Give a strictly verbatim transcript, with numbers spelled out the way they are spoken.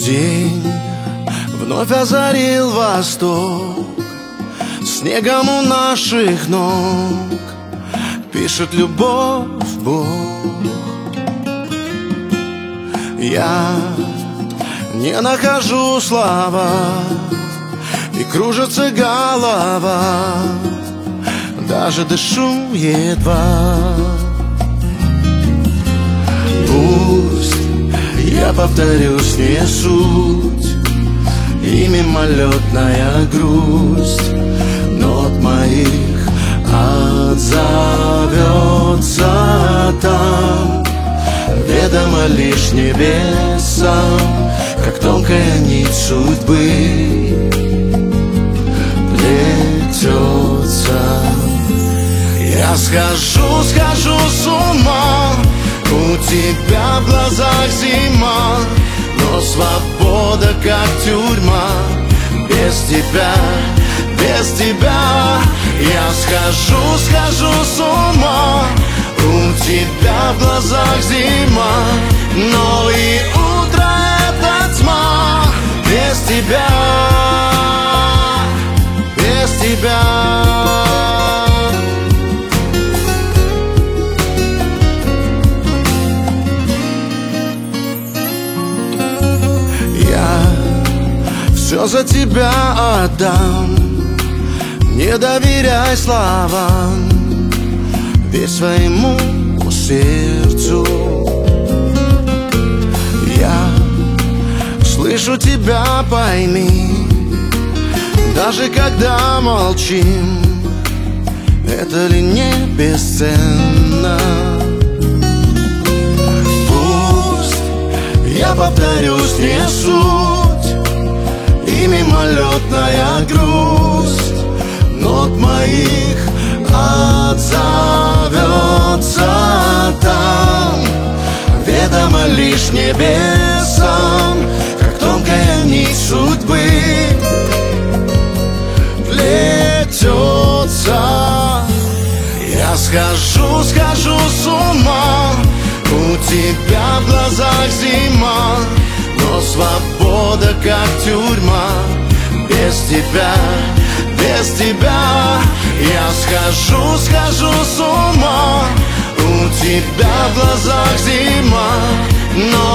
День вновь озарил восток, снегом у наших ног пишет любовь Бог. Я не нахожу слова, и кружится голова, даже дышу едва. Пусть я повторюсь, не суть и мимолетная грусть, но от моих отзовется там, ведомо лишь небесам, как тонкая нить судьбы плетется. Я схожу, схожу с ума, у тебя в глазах зима, но свобода как тюрьма. Без тебя, без тебя я схожу, схожу с ума. У тебя в глазах зима, но и утро это тьма. Без тебя, без тебя. Все за тебя отдам, не доверяй словам, верь своему сердцу. Я слышу тебя, пойми, даже когда молчим, это ли не бесценно? Пусть я повторюсь, не суть и мимолетная грусть, но от моих отзовется там, ведомо лишь небесам, как тонкая нить судьбы плетется. Я схожу, схожу с ума, у тебя в глазах зима, но свобода как тюрьма. Без тебя, без тебя я схожу, схожу с ума. У тебя в глазах зима, но